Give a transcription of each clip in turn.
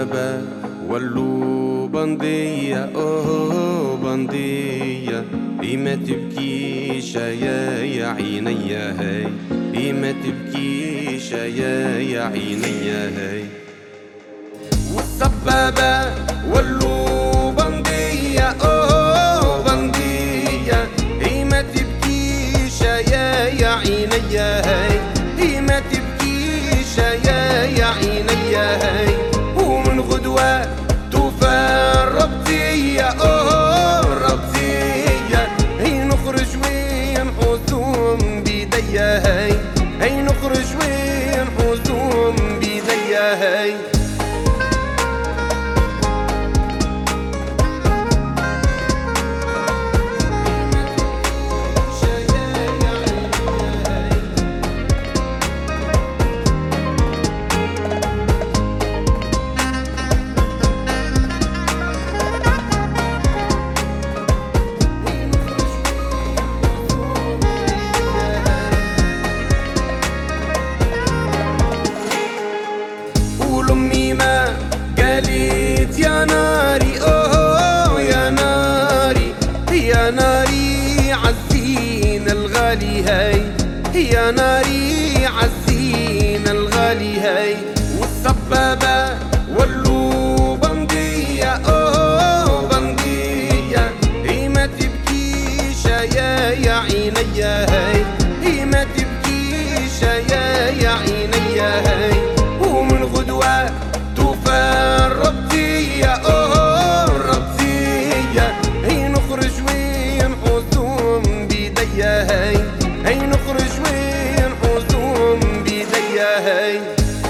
والصبابة ولو بندية اوه بندية. ما تبكيش يا عيني هاي، ما تبكيش يا عيني هاي. والصبابة ولو بندية اوه بندية. ما تبكيش يا عيني هاي، ما تبكيش يا عيني هاي. ومن غدوة توفى ربطية اوه ربطية. هي نخرج وين حوزهم بيديا هاي، هي نخرج وين حوزهم بيديا هاي. أمي ما قالت يا ناري أوه يا ناري، يا ناري عزين الغالي هاي، يا ناري عزين الغالي هاي. والصبابة ولو بندية أوه بندية. ما تبكيش يا عيني هاي، ما تبكيش يا عيني هاي. ومن غدوة توفى الربطية اوه الربطية. هي نخرج وين حوزهم بيديا هاي، هي نخرج وين حوزهم بيديا هاي.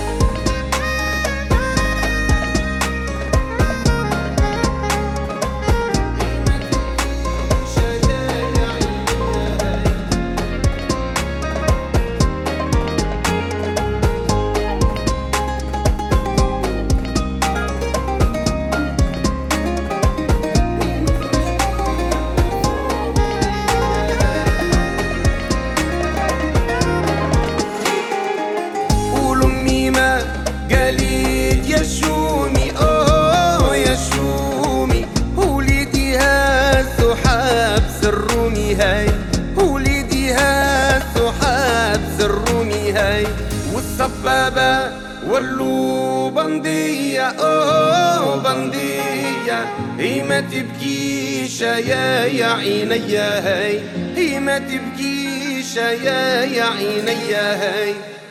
قالت يا شومي اوه يا شومي. وليديها سحاب سرومي هاي، وليديها سحاب سرومي هاي. والصبابة ولو بندية اوه بندية. ما تبكيش يا عيني هاي، ما تبكيش يا عيني هاي.